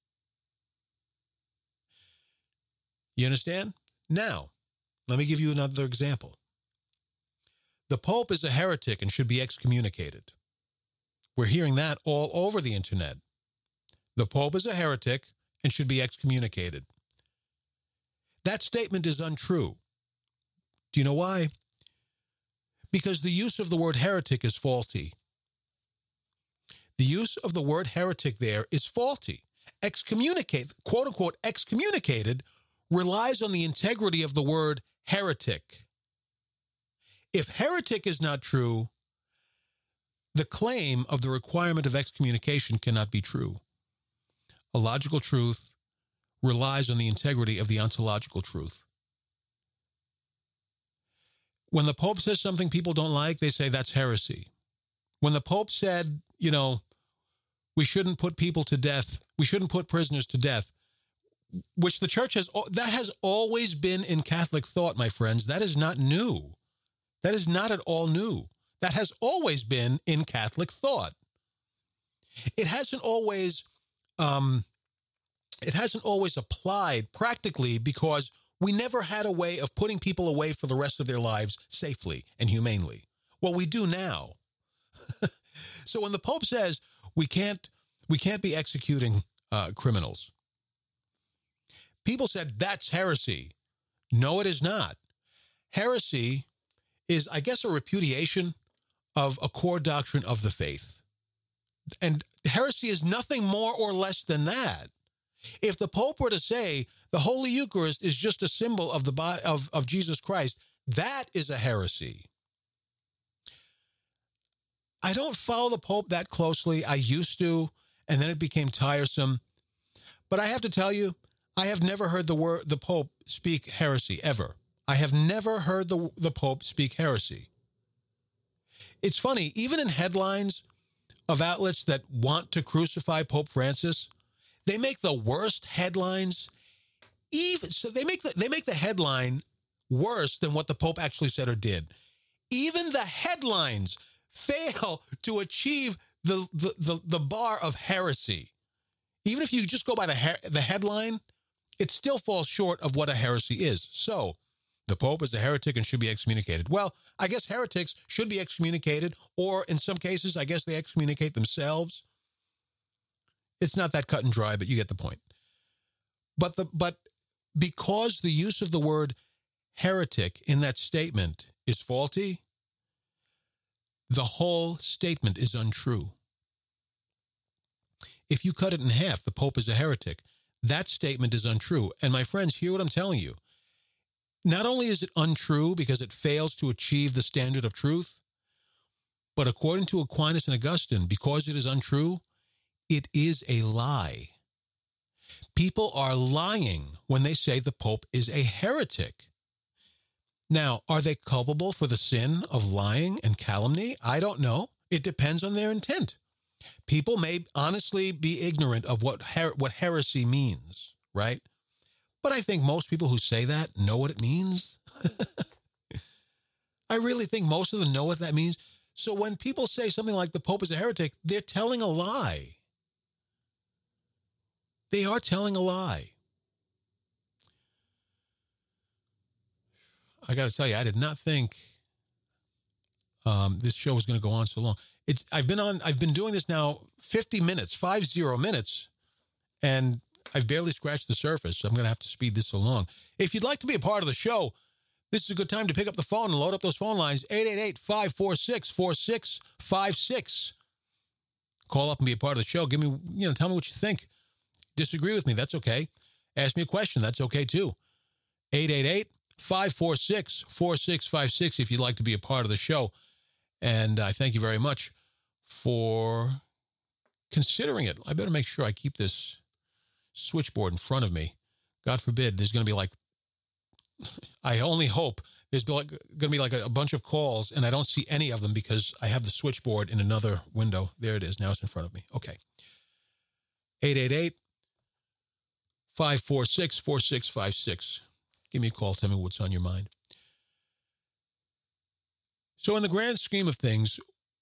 You understand? Now, let me give you another example. The Pope is a heretic and should be excommunicated. We're hearing that all over the internet. The Pope is a heretic and should be excommunicated. That statement is untrue. Do you know why? Because the use of the word heretic is faulty. The use of the word heretic there is faulty. Excommunicate, quote unquote, excommunicated relies on the integrity of the word heretic. If heretic is not true, the claim of the requirement of excommunication cannot be true. A logical truth relies on the integrity of the ontological truth. When the Pope says something people don't like, they say that's heresy. When the Pope said, you know, we shouldn't put people to death, we shouldn't put prisoners to death, which the church has, that has always been in Catholic thought, my friends. That is not new. That is not at all new. That has always been in Catholic thought. It hasn't always, um, it hasn't always applied practically because we never had a way of putting people away for the rest of their lives safely and humanely. Well, we do now. So when the Pope says we can't, we can't be executing uh, criminals, people said that's heresy. No, it is not. Heresy is, I guess, a repudiation of a core doctrine of the faith. And heresy is nothing more or less than that. If the Pope were to say the Holy Eucharist is just a symbol of the of, of Jesus Christ, that is a heresy. I don't follow the Pope that closely. I used to, and then it became tiresome. But I have to tell you, I have never heard the word the Pope speak heresy, ever. I have never heard the, the Pope speak heresy. It's funny, even in headlines of outlets that want to crucify Pope Francis, they make the worst headlines. Even so, they make the, they make the headline worse than what the Pope actually said or did. Even the headlines fail to achieve the the the, the bar of heresy. Even if you just go by the he- the headline, it still falls short of what a heresy is. So, the Pope is a heretic and should be excommunicated. Well, I guess heretics should be excommunicated, or in some cases, I guess they excommunicate themselves. It's not that cut and dry, but you get the point. But the but because the use of the word heretic in that statement is faulty, the whole statement is untrue. If you cut it in half, the Pope is a heretic, that statement is untrue. And my friends, hear what I'm telling you. Not only is it untrue because it fails to achieve the standard of truth, but according to Aquinas and Augustine, because it is untrue, it is a lie. People are lying when they say the Pope is a heretic. Now, are they culpable for the sin of lying and calumny? I don't know. It depends on their intent. People may honestly be ignorant of what her- what heresy means, right? But I think most people who say that know what it means. I really think most of them know what that means. So when people say something like the Pope is a heretic, they're telling a lie. They are telling a lie. I got to tell you, I did not think um, this show was going to go on so long. It's I've been on. I've been doing this now fifty minutes, five zero minutes, and I've barely scratched the surface. So I'm going to have to speed this along. If you'd like to be a part of the show, this is a good time to pick up the phone and load up those phone lines. eight eight eight, five four six, four six five six. Call up and be a part of the show. Give me, you know, tell me what you think. Disagree with me, that's okay. Ask me a question, that's okay too. eight eight eight, five four six, four six five six if you'd like to be a part of the show. And I thank you very much for considering it. I better make sure I keep this switchboard in front of me. God forbid, there's going to be like, I only hope there's going to be like a bunch of calls and I don't see any of them because I have the switchboard in another window. There it is. Now it's in front of me. Okay. eight eight eight, five four six, four six five six. Give me a call. Tell me what's on your mind. So in the grand scheme of things,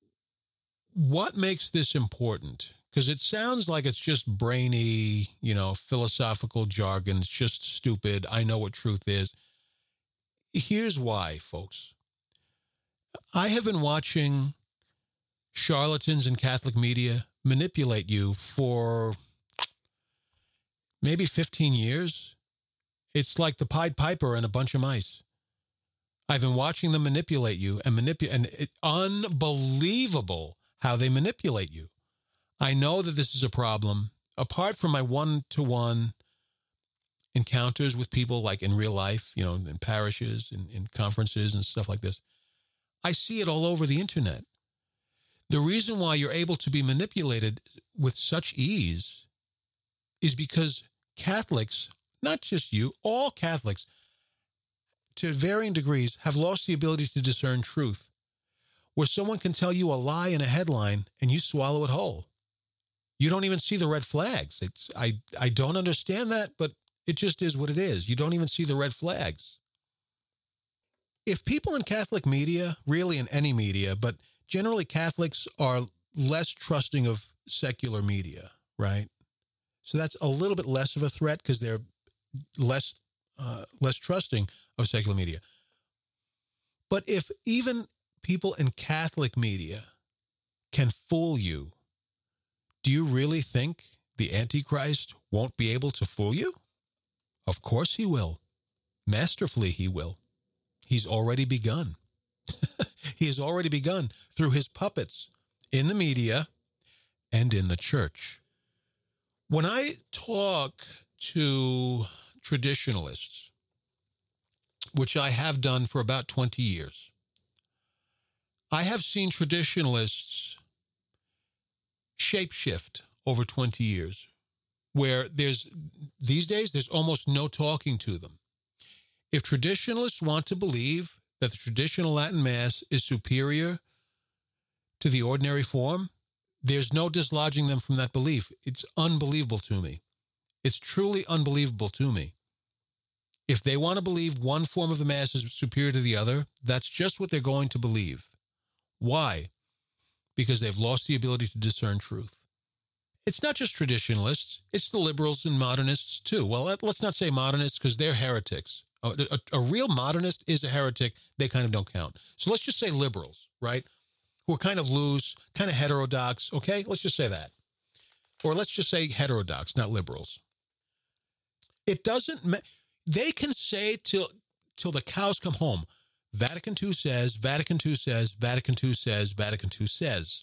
what makes this important? Because it sounds like it's just brainy, you know, philosophical jargon. It's just stupid. I know what truth is. Here's why, folks. I have been watching charlatans in Catholic media manipulate you for maybe fifteen years. It's like the Pied Piper and a bunch of mice. I've been watching them manipulate you and manipulate, and it's unbelievable how they manipulate you. I know that this is a problem. Apart from my one-to-one encounters with people like in real life, you know, in parishes, in, in conferences and stuff like this, I see it all over the internet. The reason why you're able to be manipulated with such ease is because Catholics, not just you, all Catholics, to varying degrees, have lost the ability to discern truth, where someone can tell you a lie in a headline and you swallow it whole. You don't even see the red flags. It's, I, I don't understand that, but it just is what it is. You don't even see the red flags. If people in Catholic media, really in any media, but generally Catholics are less trusting of secular media, right? So that's a little bit less of a threat because they're less uh, less trusting of secular media. But if even people in Catholic media can fool you, do you really think the Antichrist won't be able to fool you? Of course he will. Masterfully he will. He's already begun. He has already begun through his puppets in the media and in the church. When I talk to traditionalists, which I have done for about twenty years, I have seen traditionalists shapeshift over twenty years, where there's, these days, there's almost no talking to them. If traditionalists want to believe that the traditional Latin Mass is superior to the ordinary form, there's no dislodging them from that belief. It's unbelievable to me. It's truly unbelievable to me. If they want to believe one form of the Mass is superior to the other, that's just what they're going to believe. Why? Because they've lost the ability to discern truth. It's not just traditionalists. It's the liberals and modernists, too. Well, let's not say modernists because they're heretics. A, a, a real modernist is a heretic. They kind of don't count. So let's just say liberals, right, who are kind of loose, kind of heterodox, okay? Let's just say that. Or let's just say heterodox, not liberals. It doesn't ma- they can say till till the cows come home, Vatican two says, Vatican two says, Vatican two says, Vatican two says.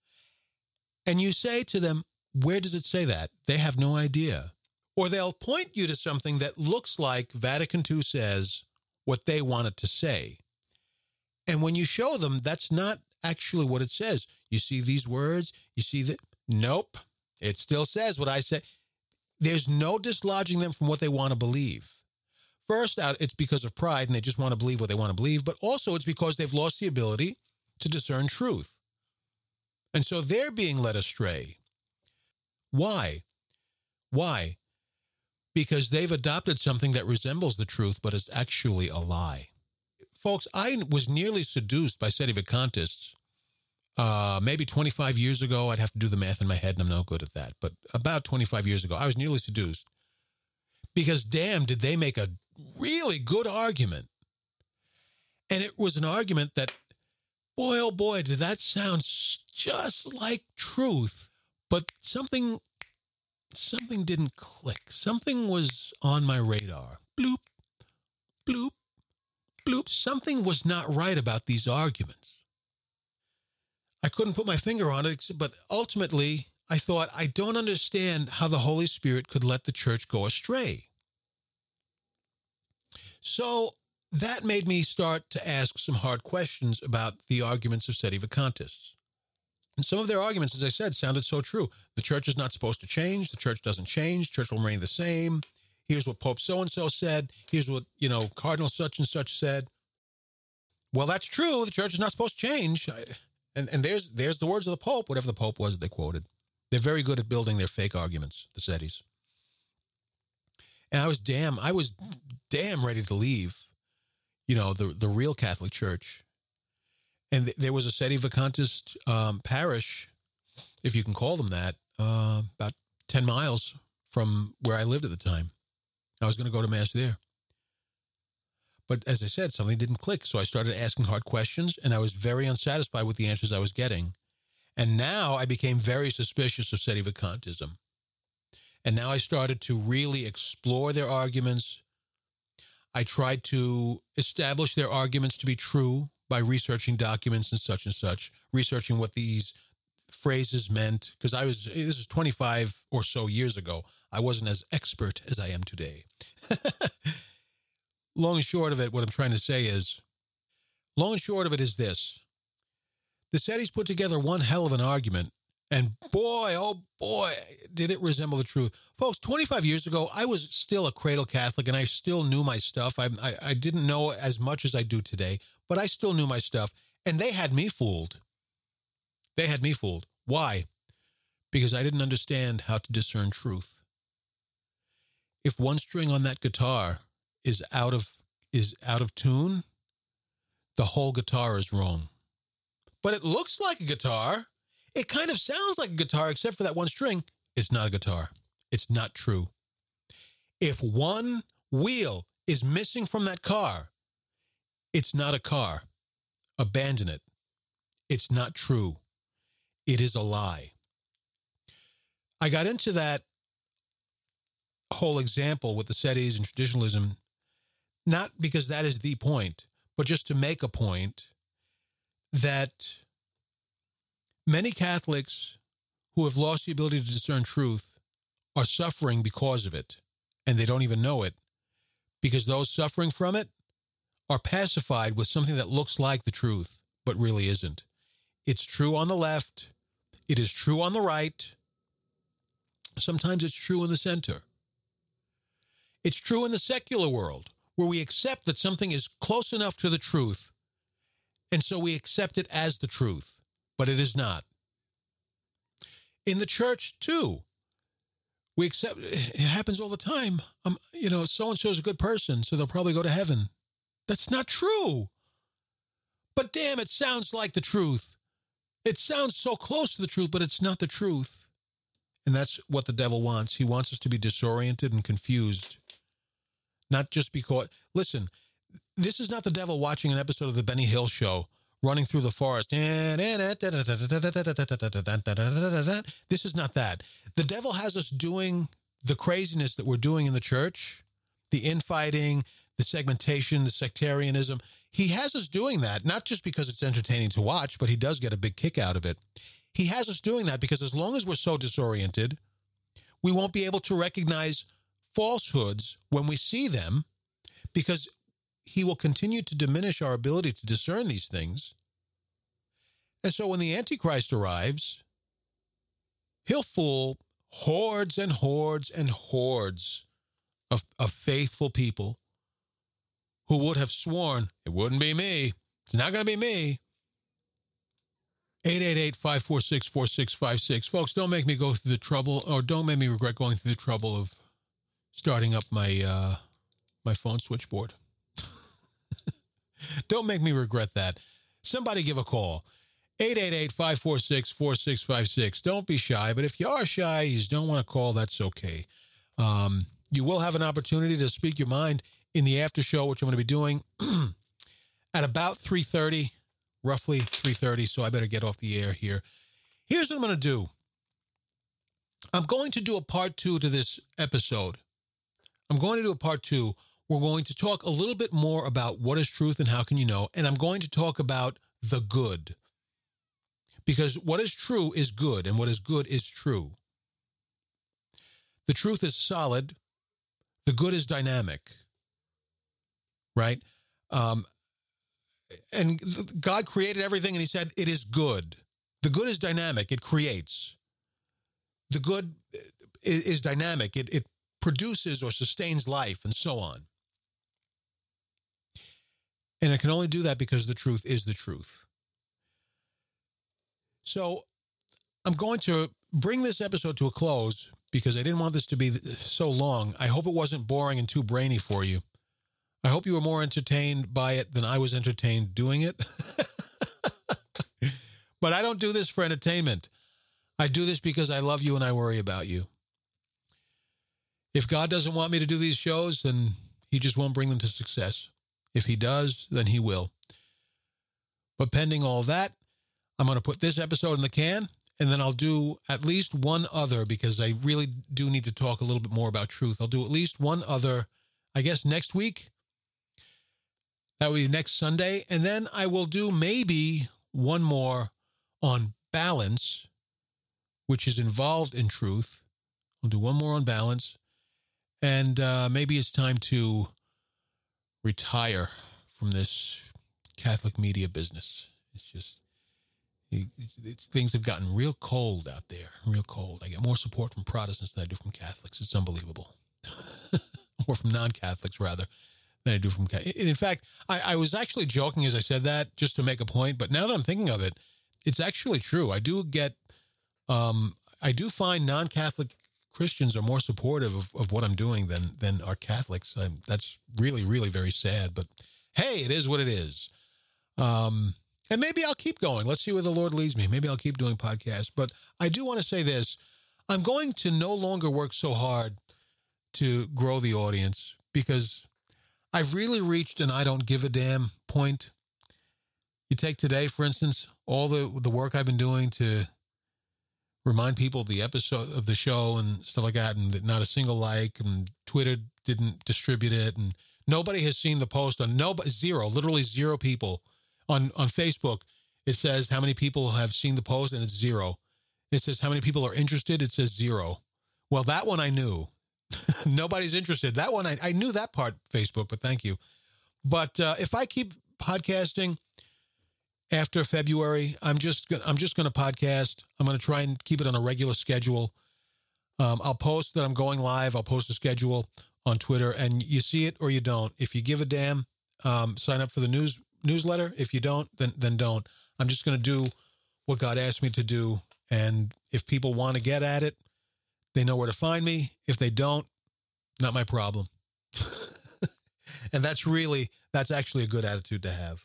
And you say to them, where does it say that? They have no idea. Or they'll point you to something that looks like Vatican two says what they want it to say. And when you show them, that's not actually what it says. You see these words, you see that, nope, it still says what I say. There's no dislodging them from what they want to believe. First out, it's because of pride and they just want to believe what they want to believe, but also it's because they've lost the ability to discern truth. And so they're being led astray. Why? Why? Because they've adopted something that resembles the truth, but is actually a lie. Folks, I was nearly seduced by sedevacantists uh, maybe twenty-five years ago. I'd have to do the math in my head, and I'm no good at that. But about twenty-five years ago, I was nearly seduced. Because, damn, did they make a really good argument. And it was an argument that, boy, oh boy, did that sound just like truth. But something, something didn't click. Something was on my radar. Bloop, bloop, bloop. Something was not right about these arguments. I couldn't put my finger on it, but ultimately I thought, I don't understand how the Holy Spirit could let the church go astray. So that made me start to ask some hard questions about the arguments of sedevacantists. And some of their arguments, as I said, sounded so true. The church is not supposed to change. The church doesn't change. Church will remain the same. Here's what Pope so-and-so said. Here's what, you know, Cardinal such and such said. Well, that's true. The church is not supposed to change. And and there's there's the words of the Pope, whatever the Pope was that they quoted. They're very good at building their fake arguments, the SETIs. And I was damn, I was damn ready to leave, you know, the, the real Catholic Church. And th- there was a sedevacantist um, parish, if you can call them that, uh, about ten miles from where I lived at the time. I was going to go to Mass there. But as I said, something didn't click, so I started asking hard questions, and I was very unsatisfied with the answers I was getting. And now I became very suspicious of sedevacantism. And now I started to really explore their arguments. I tried to establish their arguments to be true by researching documents and such and such, researching what these phrases meant, because I was, this is twenty-five or so years ago. I wasn't as expert as I am today. Long and short of it, what I'm trying to say is, long and short of it is this. The SETIs put together one hell of an argument, and boy, oh boy, did it resemble the truth. Folks, twenty-five years ago, I was still a cradle Catholic, and I still knew my stuff. I, I, I didn't know as much as I do today, but I still knew my stuff, and they had me fooled. They had me fooled. Why? Because I didn't understand how to discern truth. If one string on that guitar is out of is out of tune, the whole guitar is wrong. But it looks like a guitar. It kind of sounds like a guitar, except for that one string. It's not a guitar. It's not true. If one wheel is missing from that car, it's not a car. Abandon it. It's not true. It is a lie. I got into that whole example with the SETIs and traditionalism, not because that is the point, but just to make a point that many Catholics who have lost the ability to discern truth are suffering because of it, and they don't even know it, because those suffering from it are pacified with something that looks like the truth, but really isn't. It's true on the left. It is true on the right. Sometimes it's true in the center. It's true in the secular world, where we accept that something is close enough to the truth, and so we accept it as the truth, but it is not. In the church, too, we accept, it happens all the time. Um, you know, so-and-so is a good person, so they'll probably go to heaven. That's not true. But damn, it sounds like the truth. It sounds so close to the truth, but it's not the truth. And that's what the devil wants. He wants us to be disoriented and confused. Not just because, listen, this is not the devil watching an episode of the Benny Hill Show, running through the forest. This is not that. The devil has us doing the craziness that we're doing in the church, the infighting, the segmentation, the sectarianism. He has us doing that, not just because it's entertaining to watch, but he does get a big kick out of it. He has us doing that because as long as we're so disoriented, we won't be able to recognize falsehoods when we see them, because he will continue to diminish our ability to discern these things. And so when the Antichrist arrives, he'll fool hordes and hordes and hordes of, of faithful people who would have sworn, it wouldn't be me. It's not going to be me. eight eight eight, five four six, four six five six. Folks, don't make me go through the trouble, or don't make me regret going through the trouble of starting up my uh, my phone switchboard. Don't make me regret that. Somebody give a call. eight eight eight, five four six, four six five six. Don't be shy, but if you are shy, you just don't want to call, that's okay. Um, you will have an opportunity to speak your mind in the after show, which I'm going to be doing at about three thirty, roughly three thirty, so I better get off the air here. Here's what I'm going to do. I'm going to do a part two to this episode. I'm going to do a part two. We're going to talk a little bit more about what is truth and how can you know, and I'm going to talk about the good. Because what is true is good, and what is good is true. The truth is solid. The good is dynamic. Right? Um, and God created everything, and he said, it is good. The good is dynamic. It creates. The good is, is dynamic. It, it produces or sustains life, and so on. And it can only do that because the truth is the truth. So I'm going to bring this episode to a close because I didn't want this to be so long. I hope it wasn't boring and too brainy for you. I hope you were more entertained by it than I was entertained doing it. But I don't do this for entertainment. I do this because I love you and I worry about you. If God doesn't want me to do these shows, then he just won't bring them to success. If he does, then he will. But pending all that, I'm going to put this episode in the can, and then I'll do at least one other, because I really do need to talk a little bit more about truth. I'll do at least one other, I guess, next week. That will be next Sunday. And then I will do maybe one more on balance, which is involved in truth. I'll do one more on balance. And uh, maybe it's time to retire from this Catholic media business. It's just, it's, it's, things have gotten real cold out there, real cold. I get more support from Protestants than I do from Catholics. It's unbelievable. Or from non-Catholics, rather, than I do from Catholics. In fact, I, I was actually joking as I said that, just to make a point, but now that I'm thinking of it, it's actually true. I do get, um, I do find non-Catholic Christians are more supportive of, of what I'm doing than than our Catholics. I'm, that's really, really very sad. But hey, it is what it is. Um, and maybe I'll keep going. Let's see where the Lord leads me. Maybe I'll keep doing podcasts. But I do want to say this. I'm going to no longer work so hard to grow the audience, because I've really reached an I don't give a damn point. You take today, for instance, all the the work I've been doing to remind people of the episode of the show and stuff like that, and not a single like, and Twitter didn't distribute it, and nobody has seen the post on nobody, zero, literally zero people on, on Facebook. It says how many people have seen the post, and it's zero. It says how many people are interested. It says zero. Well, that one I knew. Nobody's interested. That one, I, I knew that part, Facebook, but thank you. But uh, if I keep podcasting after February, I'm just gonna, I'm just going to podcast. I'm going to try and keep it on a regular schedule. Um, I'll post that I'm going live. I'll post a schedule on Twitter, and you see it or you don't. If you give a damn, um, sign up for the news newsletter. If you don't, then then don't. I'm just going to do what God asked me to do, and if people want to get at it, they know where to find me. If they don't, not my problem. And that's really, that's actually a good attitude to have.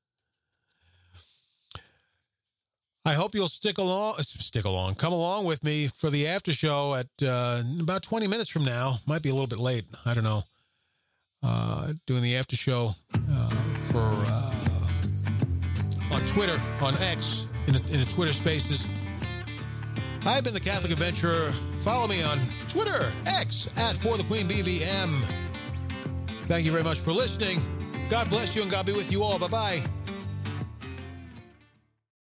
I hope you'll stick along, stick along, come along with me for the after show at uh, about twenty minutes from now. Might be a little bit late. I don't know. Uh, doing the after show uh, for uh, on Twitter, on X, in the, in the Twitter Spaces. I've been the Catholic Adventurer. Follow me on Twitter, X, at For the Queen B V M. Thank you very much for listening. God bless you, and God be with you all. Bye-bye.